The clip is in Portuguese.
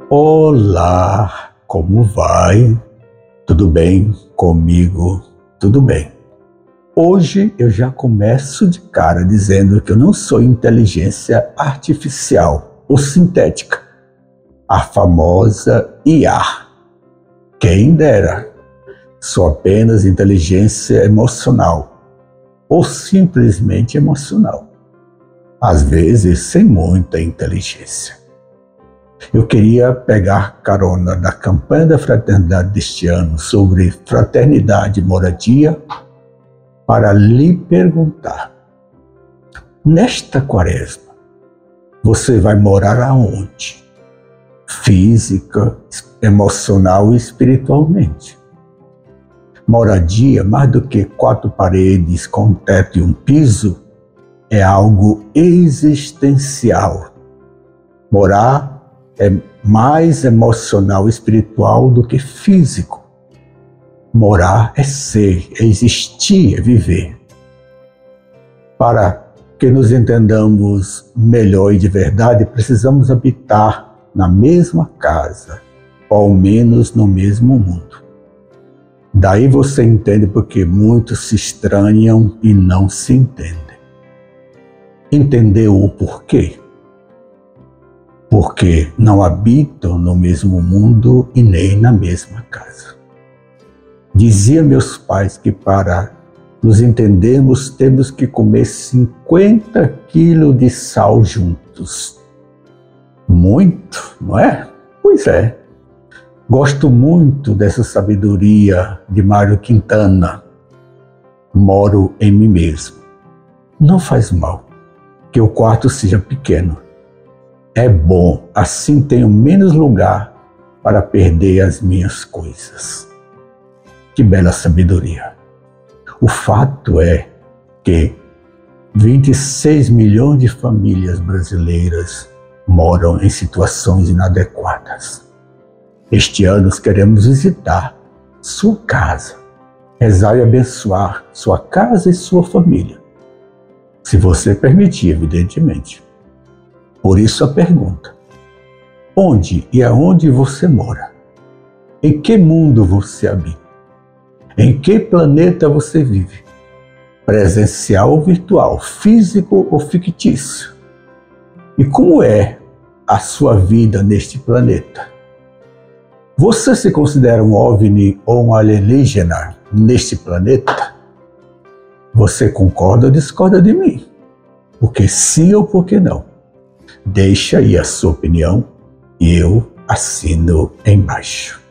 Olá, como vai? Tudo bem comigo? Tudo bem. Hoje eu já começo de cara dizendo que eu não sou inteligência artificial ou sintética, a famosa IA. Quem dera, sou apenas inteligência emocional ou simplesmente emocional, às vezes sem muita inteligência. Eu queria pegar carona da campanha da fraternidade deste ano sobre fraternidade e moradia para lhe perguntar: nesta quaresma, você vai morar aonde? Física, emocional e espiritualmente. Moradia, mais do que 4 paredes com um teto e um piso, é algo existencial. Morar é mais emocional e espiritual do que físico. Morar é ser, é existir, é viver. Para que nos entendamos melhor e de verdade, precisamos habitar na mesma casa, ou ao menos no mesmo mundo. Daí você entende porque muitos se estranham e não se entendem. Entendeu o porquê? Porque não habitam no mesmo mundo e nem na mesma casa. Dizia meus pais que para nos entendermos temos que comer 50 quilos de sal juntos. Muito, não é? Pois é. Gosto muito dessa sabedoria de Mário Quintana. Moro em mim mesmo. Não faz mal que o quarto seja pequeno. É bom, assim tenho menos lugar para perder as minhas coisas. Que bela sabedoria. O fato é que 26 milhões de famílias brasileiras moram em situações inadequadas. Este ano queremos visitar sua casa, rezar e abençoar sua casa e sua família. Se você permitir, evidentemente. Por isso a pergunta: onde e aonde você mora? Em que mundo você habita? Em que planeta você vive? Presencial ou virtual? Físico ou fictício? E como é a sua vida neste planeta? Você se considera um OVNI ou um alienígena neste planeta? Você concorda ou discorda de mim? Porque sim ou porque não? Deixa aí a sua opinião e eu assino embaixo.